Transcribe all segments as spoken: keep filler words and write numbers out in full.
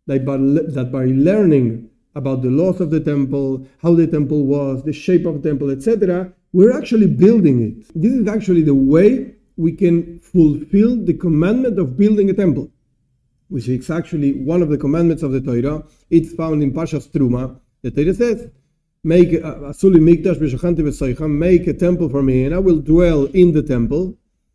that by, that by learning about the laws of the temple, how the temple was, the shape of the temple, et cetera, we're actually building it. This is actually the way we can fulfill the commandment of building a temple, which is actually one of the commandments of the Torah. It's found in Parshas Truma. The Torah says, "Make a suli mikdash v'shachanti v'soicham, make a temple for me, and I will dwell in the temple."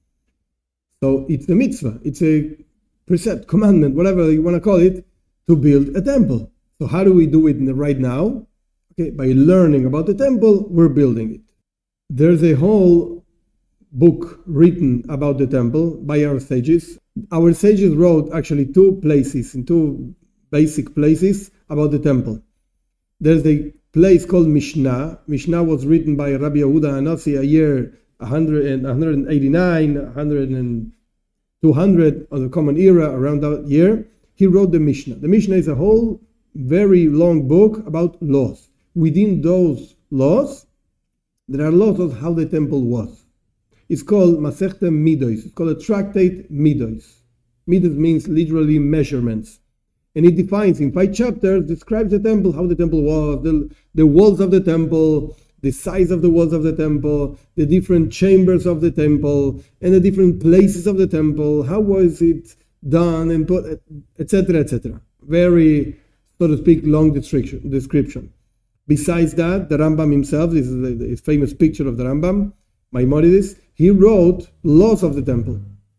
So it's a mitzvah, it's a precept, commandment, whatever you want to call it, to build a temple. So how do we do it right now? Okay, by learning about the temple, we're building it. There's a whole book written about the temple by our sages. Our sages wrote actually two places, in two basic places about the temple. There's a place called Mishnah. Mishnah was written by Rabbi Yehuda Hanassi a year one hundred, one eighty-nine, one hundred and two hundred of the Common Era, around that year. He wrote the Mishnah. The Mishnah is a whole very long book about laws. Within those laws, there are laws of how the temple was. It's called Masechta Midos. It's called a tractate Midos. Midos means literally measurements. And it defines in five chapters, describes the temple, how the temple was, the, the walls of the temple, the size of the walls of the temple, the different chambers of the temple, and the different places of the temple, how was it done, and put, et cetera, et cetera. Very, so to speak, long description. description. Besides that, the Rambam himself, this is the, the famous picture of the Rambam, Maimonides, he wrote laws of the temple.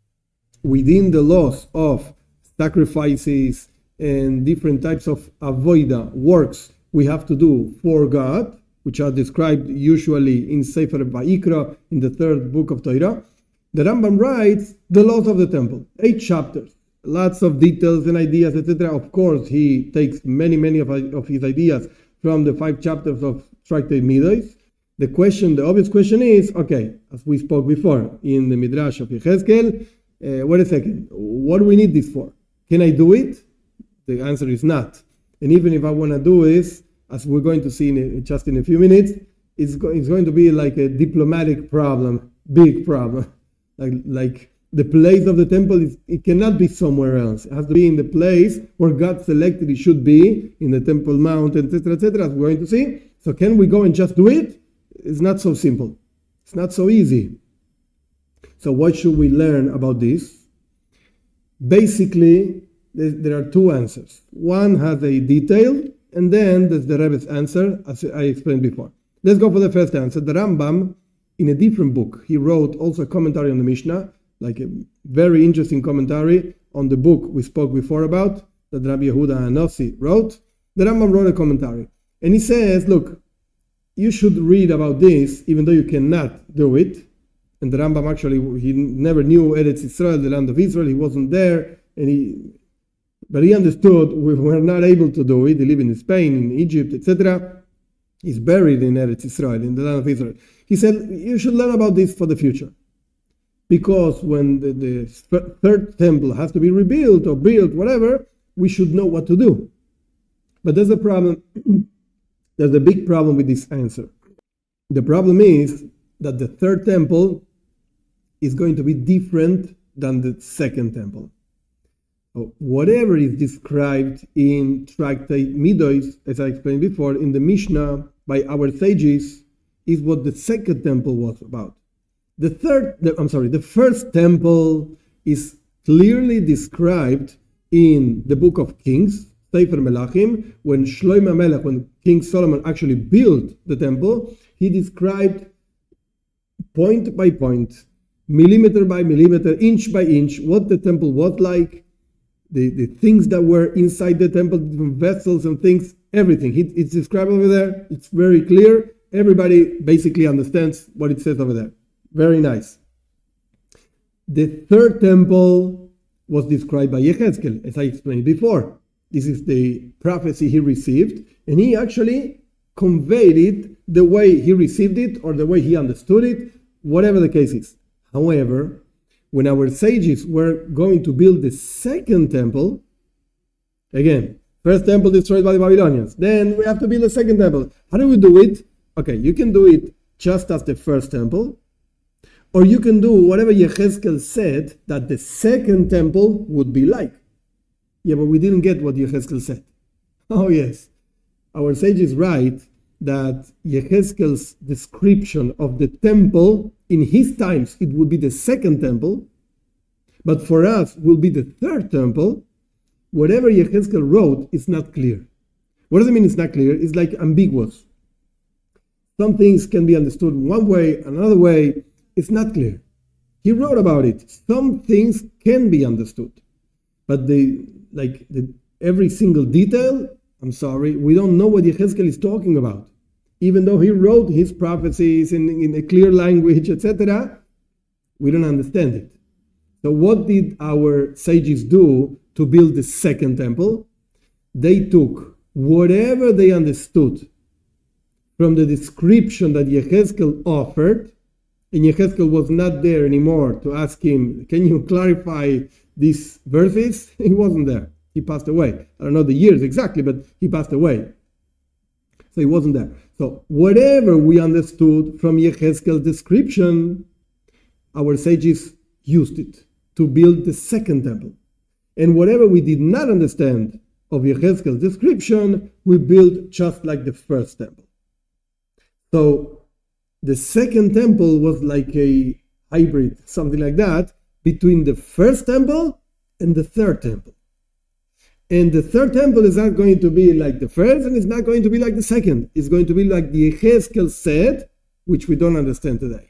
Within the laws of sacrifices and different types of avoida, works we have to do for God, which are described usually in Sefer Vayikra, in the third book of Torah, the Rambam writes the laws of the temple, eight chapters, lots of details and ideas, et cetera. Of course, he takes many, many of, of his ideas from the five chapters of Tractate Midos. The question, the obvious question is, okay, as we spoke before in the Midrash of Yechezkel, uh, wait a second, what do we need this for? Can I do it? The answer is not. And even if I want to do this, as we're going to see in a, just in a few minutes, it's, go, it's going to be like a diplomatic problem, big problem. Like, like the place of the temple, is, it cannot be somewhere else. It has to be in the place where God selected it should be, in the Temple Mount, et cetera, et cetera, as we're going to see. So can we go and just do it? It's not so simple. It's not so easy. So what should we learn about this? Basically, there are two answers. One has a detail, and then there's the Rebbe's answer, as I explained before. Let's go for the first answer. The Rambam, in a different book, he wrote also a commentary on the Mishnah, like a very interesting commentary on the book we spoke before about, that Rabbi Yehuda Hanassi wrote. The Rambam wrote a commentary, and he says, look, you should read about this, even though you cannot do it. And the Rambam actually, he never knew Eretz Israel, the land of Israel. He wasn't there, and he, but he understood we were not able to do it. He lived in Spain, in Egypt, et cetera. He's buried in Eretz Israel, in the land of Israel. He said, you should learn about this for the future. Because when the, the third temple has to be rebuilt or built, whatever, we should know what to do. But there's a problem. There's a big problem with this answer. The problem is that the third temple is going to be different than the second temple. So whatever is described in Tractate Midos, as I explained before, in the Mishnah by our sages, is what the second temple was about. The third, the, I'm sorry, the first temple is clearly described in the book of Kings, Sefer Melachim, when Shlomo Melech, when King Solomon actually built the temple, he described point by point, millimeter by millimeter, inch by inch, what the temple was like, the, the things that were inside the temple, different vessels and things, everything. It, it's described over there. It's very clear. Everybody basically understands what it says over there. Very nice. The third temple was described by Yechezkel, as I explained before. This is the prophecy he received, and he actually conveyed it the way he received it or the way he understood it, whatever the case is. However, when our sages were going to build the second temple, again, first temple destroyed by the Babylonians, then we have to build a second temple. How do we do it? Okay, you can do it just as the first temple, or you can do whatever Yechezkel said that the second temple would be like. Yeah, but we didn't get what Yechezkel said. Oh yes, our sages write that Yechezkel's description of the temple, in his times it would be the second temple, but for us will be the third temple. Whatever Yechezkel wrote is not clear. What does it mean it's not clear? It's like ambiguous. Some things can be understood one way, another way. It's not clear. He wrote about it. Some things can be understood, but the like the, every single detail, I'm sorry, we don't know what Yechezkel is talking about. Even though he wrote his prophecies in, in a clear language, et cetera, we don't understand it. So what did our sages do to build the second temple? They took whatever they understood from the description that Yechezkel offered, and Yechezkel was not there anymore to ask him, can you clarify these verses? He wasn't there. He passed away. I don't know the years exactly, but he passed away. So he wasn't there. So whatever we understood from Yechezkel's description, our sages used it to build the second temple. And whatever we did not understand of Yechezkel's description, we built just like the first temple. So the second temple was like a hybrid, something like that, between the first temple and the third temple. And the third temple is not going to be like the first, and it's not going to be like the second. It's going to be like the Yechezkel said, which we don't understand today.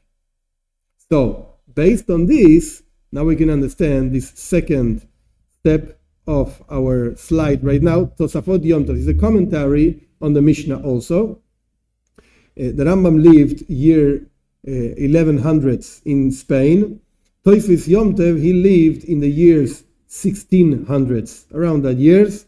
So, based on this, now we can understand this second step of our slide right now. Tosafot Yom Tov is a commentary on the Mishnah also. Uh, the Rambam lived year uh, eleven hundreds in Spain. Tosafot Yom Tov, he lived in the years sixteen hundreds, around that years.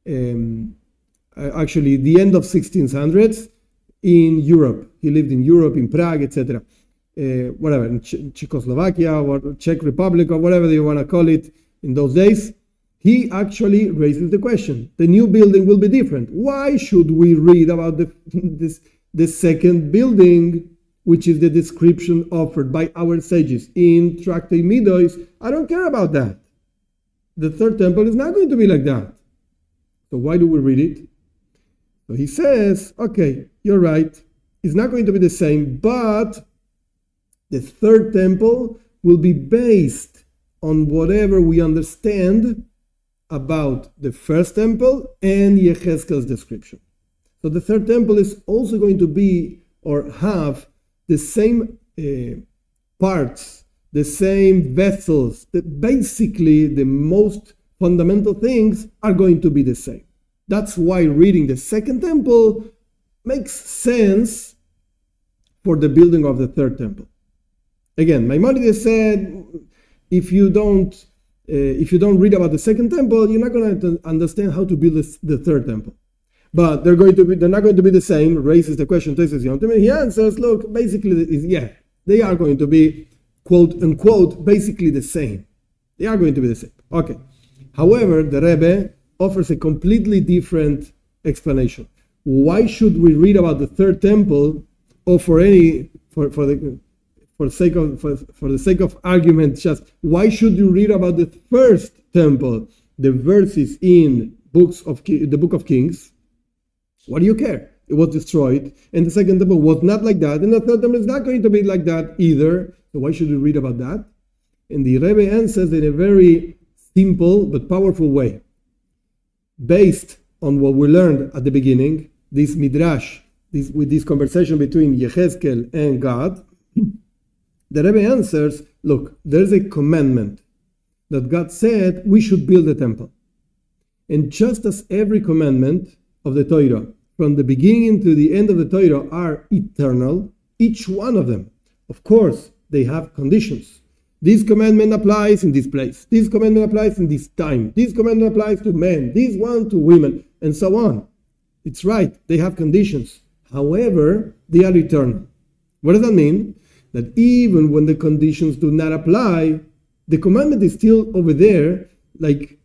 Um, actually, the end of sixteen hundreds in Europe. He lived in Europe, in Prague, et cetera. Uh, whatever, in Ch- Czechoslovakia or Czech Republic or whatever you want to call it in those days. He actually raises the question. The new building will be different. Why should we read about the this the second building, which is the description offered by our sages in Tractate Midos? I don't care about that. The third temple is not going to be like that. So why do we read it? So he says, okay, you're right. It's not going to be the same, but the third temple will be based on whatever we understand about the first temple and Yechezkel's description. So the third temple is also going to be or have the same uh, parts, the same vessels, that basically the most fundamental things are going to be the same. That's why reading the second temple makes sense for the building of the third temple. Again, Maimonides said, if you don't, uh, if you don't read about the second temple, you're not going to understand how to build this, the third temple. But they're going to be, they're not going to be the same. Raises the question. He answers, look, basically, yeah, they are going to be, quote unquote, basically the same. They are going to be the same. Okay. However, the Rebbe offers a completely different explanation. Why should we read about the third temple, or for any for for the for the sake of for, for the sake of argument, just why should you read about the first temple, the verses in books of the Book of Kings? What do you care? It was destroyed, and the second temple was not like that, and the third temple is not going to be like that either. So why should we read about that? And the Rebbe answers in a very simple but powerful way. Based on what we learned at the beginning, this midrash, this, with this conversation between Yechezkel and God, the Rebbe answers, look, there's a commandment that God said we should build a temple. And just as every commandment of the Torah, from the beginning to the end of the Torah, are eternal, each one of them, of course, they have conditions. This commandment applies in this place. This commandment applies in this time. This commandment applies to men. This one to women, and so on. It's right. They have conditions. However, they are eternal. What does that mean? That even when the conditions do not apply, the commandment is still over there. Like,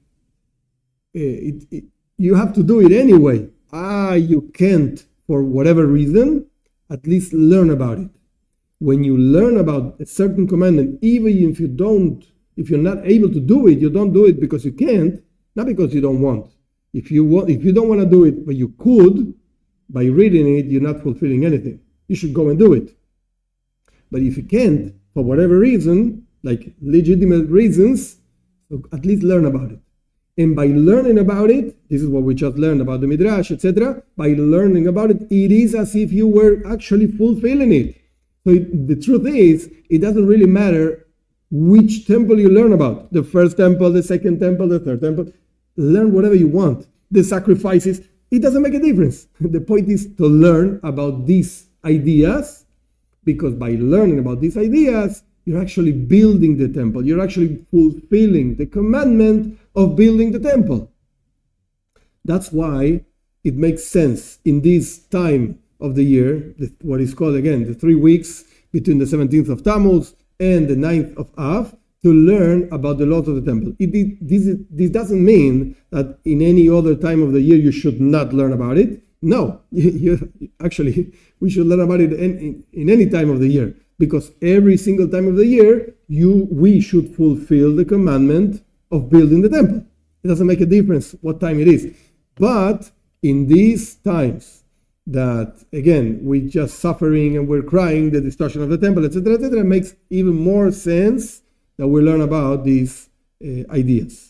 it, it, you have to do it anyway. Ah, you can't, for whatever reason, at least learn about it. When you learn about a certain commandment, even if you don't, if you're not able to do it, you don't do it because you can't, not because you don't want. If you want, if you don't want to do it, but you could, by reading it, you're not fulfilling anything. You should go and do it. But if you can't, for whatever reason, like legitimate reasons, so at least learn about it. And by learning about it, this is what we just learned about the Midrash, et cetera. By learning about it, it is as if you were actually fulfilling it. So it, the truth is, it doesn't really matter which temple you learn about. The first temple, the second temple, the third temple. Learn whatever you want. The sacrifices, it doesn't make a difference. The point is to learn about these ideas, because by learning about these ideas, you're actually building the temple. You're actually fulfilling the commandment of building the temple. That's why it makes sense in this time of the year, what is called again the three weeks between the seventeenth of Tammuz and the ninth of Av, to learn about the laws of the temple. It, it, this, is, this doesn't mean that in any other time of the year you should not learn about it. No, you, you, actually, we should learn about it in, in, in any time of the year, because every single time of the year, you we should fulfill the commandment of building the temple. It doesn't make a difference what time it is. But in these times that, again, we're just suffering and we're crying the destruction of the temple, et cetera, et cetera, makes even more sense that we learn about these uh, ideas.